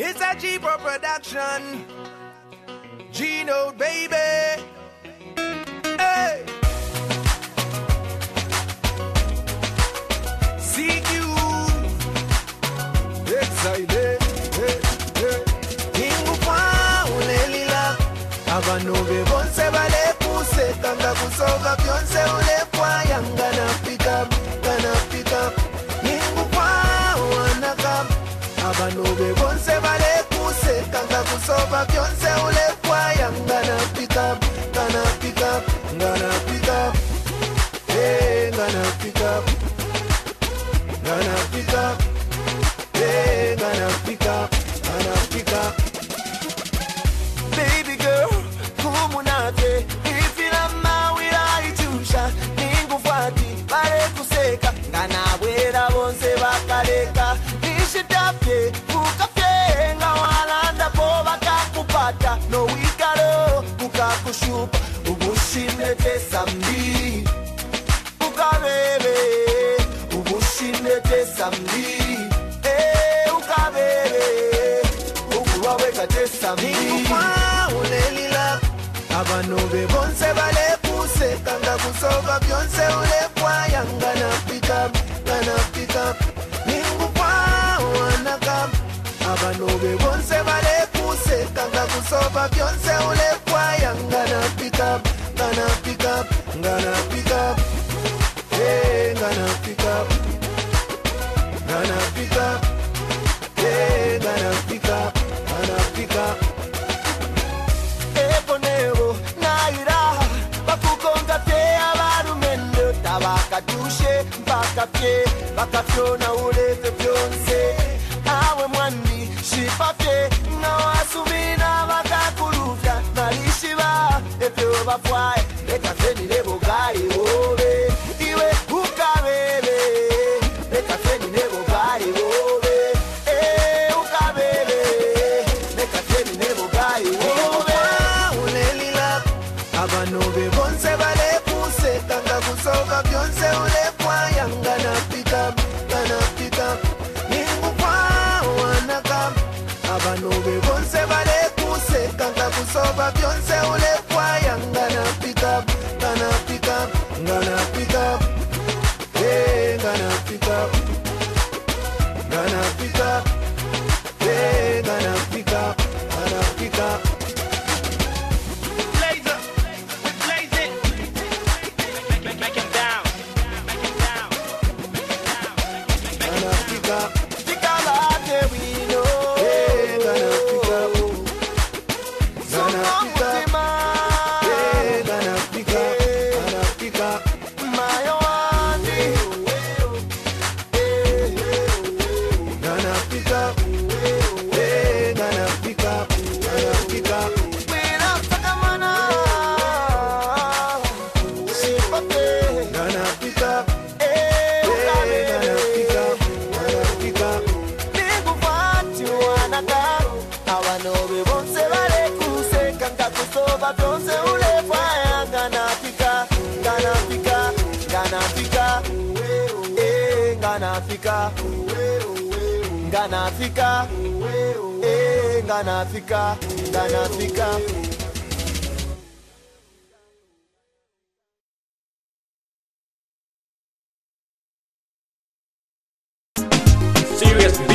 It's a G-Pro production. G-Note, baby. Hey. CQ. Excited. Hey, hey. Ingukwa ulelila. Abanobe bonse bale puse. Kanga kusova byonse ulepwa. Yangana pick up, gonna pick up. Ingukwa wanaka. Abanobe bonse bale puse. Kanga kusova byonse ulepwa. Yangana pick up, gonna pick up, gonna pick up. Hey, gonna pick up, gonna pick up. Hey, gonna pick up, gonna pick up. Baby girl, kumunate. If you love my way, I choose. Ningu fati, pare kuseka. Gana wera bonse bakaleka. Nishitapye, kukafye. Nga walanda po bakakupata. No wikaro, kukakushupa. Ubushimete sambi. Ukabebe, ubushimete sambi. Abanobe bonse bale puse. Kanga kusova byonse ulepwa. Yangana pick up, gonna pick up. Ningu kwa wanaka. Abanobe bonse bale puse. Kanga kusova byonse ulepwa. Yangana pick up, gonna pick up, gonna pick up. Hey, gonna pick up, gonna pick up. Hey, gonna pick up, gonna pick up. Eponero, naira, bakukonga te abarumendo, tabakatushe, bakapye, bakafyona ulete byonse. Awe mwandi, shipafye, nawasumina bakakuluvya, nalishiba, ebyo bafwaye, ekafeni lebo gali obe, iwe ukabebe, ekafeni lebo gali obe, ukabebe, ekafeni lebo gali obe. Ulelila, abanobe bonse bale puse, kanga kusova byonse ulepwa. Yangana pick up, gonna pick up. Ningu kwa wanaka. Abanobe bonse bale puse. Kanga kusova byonse ulepwa. Yangana pick up, gonna pick up, gonna pick up. Hey, gonna pick up, gonna pick up. Hey, gonna pick up, gonna pick up. Blazer, we blaze it. Make him down. Make him down. Gonna pick up, pick up like we know. Hey, gonna pick up, gonna pick up. Hey, gonna pick up, gonna pick up. My one, gonna pick up. Hey, gonna pick up, gonna pick up. When I'm takamana, gonna pick up. Hey, gonna pick up, gonna pick up. Ningu fati wanaka. Abanobe bonse bale kuse. Kanga kusova byonse ulepwa. Gonna pick up, gonna pick up, gonna pick up. Hey, gonna pick up, gonna pick up. Hey, gonna pick up, gonna pick up. Serious